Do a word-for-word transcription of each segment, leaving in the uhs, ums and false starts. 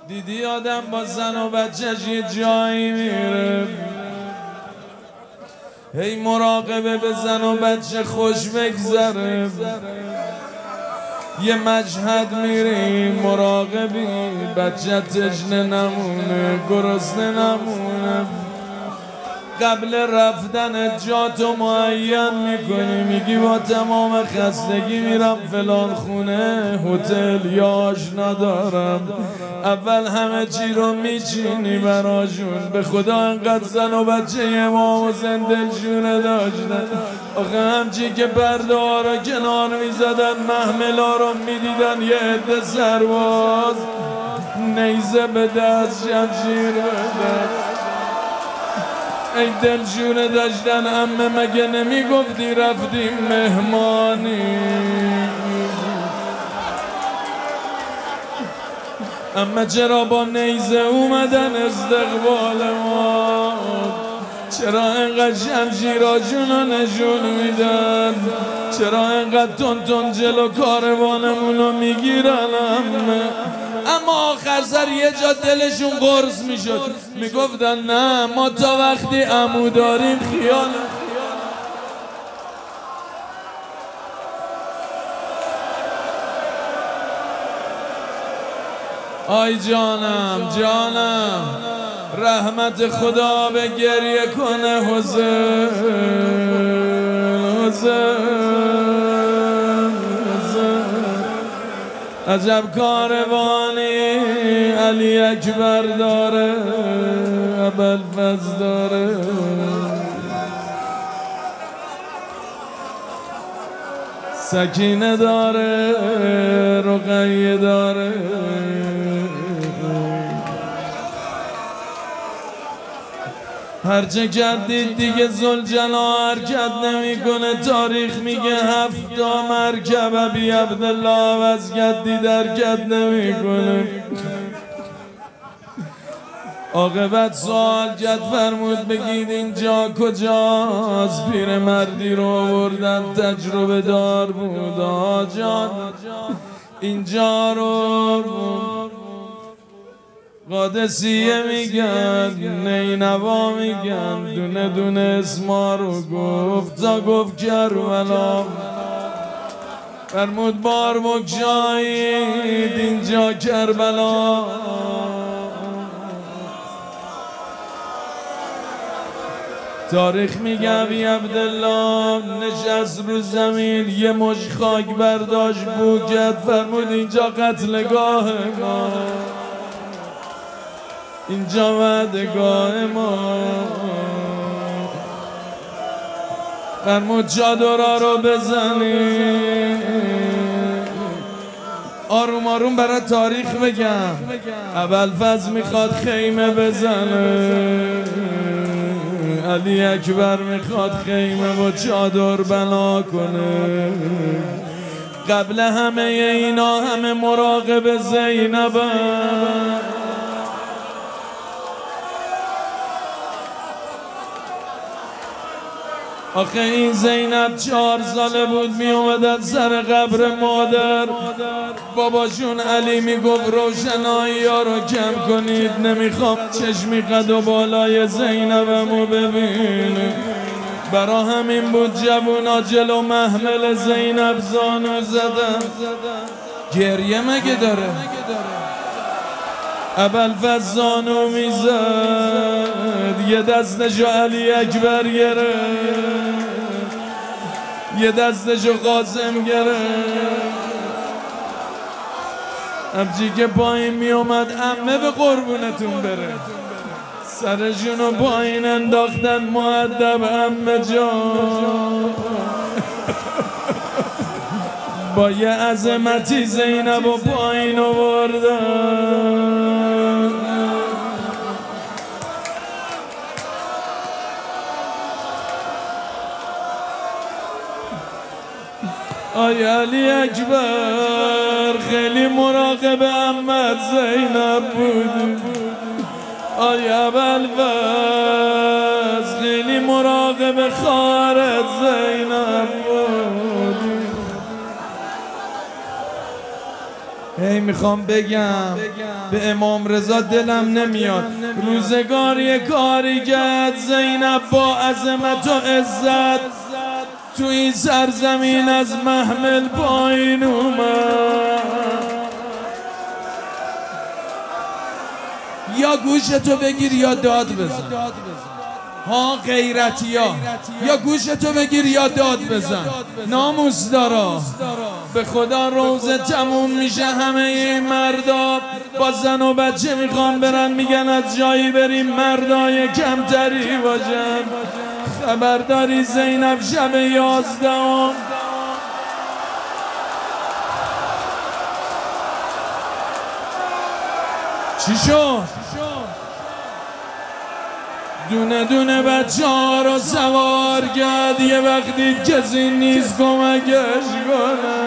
دیدی آدم با زن و بچه‌ش یه جایی میره، هی مراقبه به زن و بچه خوش بگذره. یه مشهد میری مراقبی بچه تشنه نمونه، گرسنه نمونه. قبل رفتن جاتو معین میکنی، میگی با تمام خستگی میرم فلان خونه هتل یا آشنا دارم. اول همه چی رو میچینی براشون. به خدا انقدر زن و بچه امام حسین دلشونه داشتن، آخه همچی که پرده ها رو کنار میزدن محملا رو میدیدن یه عده سرباز نیزه به دست شمشیر بدن. ای دلشونه داشتن. عمه مگه نمیگفتی رفتیم مهمانی؟ اما چرا با نیزه اومدن استقبال ما؟ چرا انقدر شمشیراشون رو نشون میدن؟ چرا انقدر تون تون جلو کاروانمون رو میگیرن؟ امه اما آخر سر یه جا دلشون قرص میشد، میگفتن نه ما تا وقتی عمو داریم خیال. آی جانم جانم، رحمت خدا به گریه کنه حسین حسین. عجب کاروانی علی اکبر داره، ابوالفضل داره. سکینه داره، رقیه داره. هرچه کردید دیگه ذوالجلال حرکت نمیکنه. تاریخ میگه هفتا مرکب ابی عبدالله عوض کردید حرکت نمیکنه. عاقبت سوال کرد فرمود بگید اینجا کجاست؟ پیر مردی رو آوردن تجربه دار بود. آجان اینجا رو قادسیه میگن، نینوا میگن، دونه دونه اسما رو گفت تا گفت کربلا. فرمود بار بگشایید اینجا کربلا. تاریخ میگه ابی عبدالله نشست رو زمین یه مش خاک برداشت بو کرد. فرمود اینجا قتلگاه ما، اینجا وعدگاه ما. فرمود چادرها رو بزنی. آروم آروم برای تاریخ بگم. ابوالفضل میخواد خیمه بزنه، علی اکبر میخواد خیمه با چادر بنا کنه. قبل همه اینا همه مراقب زینبن. آخه این زینب چهار ساله بود می اومدن سر قبر مادر. باباشون علی میگفت روشنایی ها رو کم کنید، نمیخوام چشمی قد و بالای زینبمو ببینه. برا همین بود جوونا جلو محمل زینب زانو زدن. گریه مگه داره؟ ابوالفضل زانو میزد، یه دستشو علی اکبر گرفت، یه دستشو قاسم گرفت. همچی که پایین میومد عمه به قربونتون بره، سرشونو پایین انداختن مؤدب عمه جان. با یه عظمتی زینب و پایین آوردن. آی علی اکبر خیلی مراقب عمت زینب بود. آی ابوالفضل خیلی مراقب خواهرت زینب بود. هی میخوام بگم به امام رضا دلم نمیاد روزگار یه کاری کرد زینب با عظمت و عزت تو این سرزمین از محمل پایین اومد. یا گوشتو بگیر یا داد بزن، ها غیرتی ها، یا گوشتو بگیر یا داد بزن. ناموس دارا به خدا روزه تموم میشه همه این مردا با زن و بچه میخوام برن میگن از جایی بریم مردای کمتری باشن. خبرداری زینب شب یازدهم چی شد؟ دونه دونه بچه ها رو سوار کرد، یه وقتی کسی نیست کمکش کنه.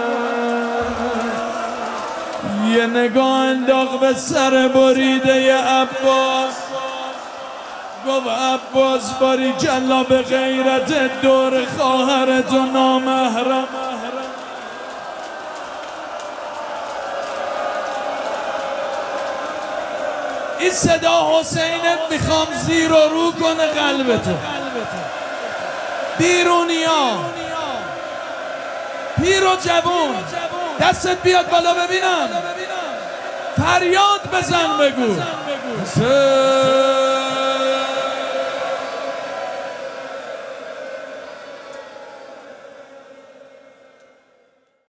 یه نگاه انداخت به سر بریده ی عباس، گفت عباس باری کلا به غیرت دور خواهرت و نامحرم. این صدا حسینت میخوام زیر و رو کنه قلبتو. بیرونیا پیر و جوون دستت بیاد بالا ببینم، فریاد بزن بگو حسین.